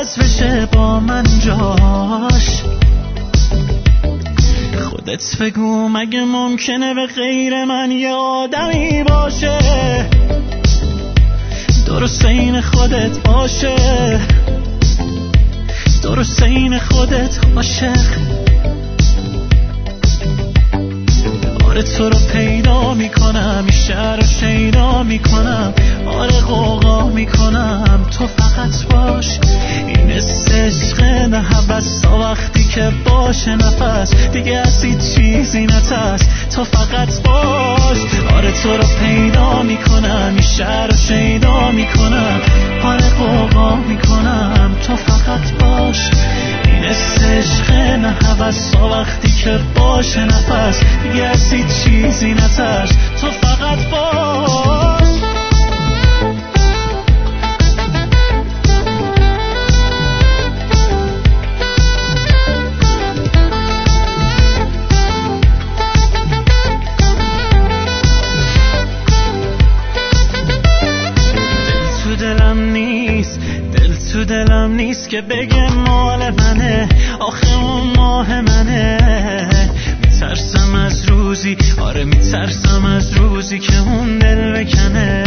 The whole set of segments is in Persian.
عوض بشه با من جاش. خودت بگو مگه ممکنه به غیر من یه آدمی باشه درست این خودت باشه، درست این خودت عاشق. آره تو رو پیدا میکنم، این شهر رو شیدا میکنم، آره غوغا میکنم، تو فقط باش. این عشق نه هوس تا وقتی که باشه نفس دیگه از هیچ چیزی نترس، تو فقط باش. آره تو رو پیدا میکنم، این شهر رو شیدا میکنم، آره غوغا میکنم، تو فقط باش. این عشق نه هوس تا وقتی که باشه نفس دیگه از هیچ چیزی نترس، تو فقط باش. تو دلم نیست که بگه مال منه، آخه اون ماه منه. میترسم از روزی، آره میترسم از روزی که اون دل بکنه.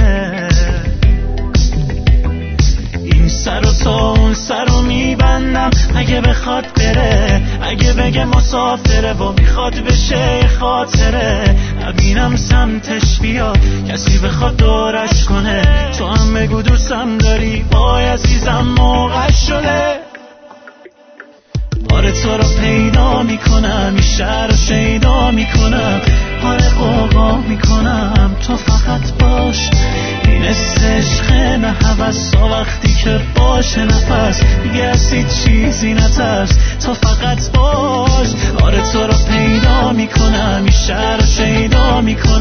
این سر و تا اون سر رو میبندم اگه بخواد بره، اگه بگه مسافره و میخواد بشه خاطره. نبینم سمتش بیاد کسی بخواد دورش کنه، تو هم بگو دوستم داری وای عزیزم موقع شده. آره تو رو پیدا میکنم، این شهر رو شیدا میکنم، آره غوغا میکنم، تو فقط باش. این عشق نه هوس تا وقتی که باشه نفس دیگه از هیچ چیزی نترس، تو فقط باش. آره تو رو پیدا میکنم، این شهر رو شیدا میکنم،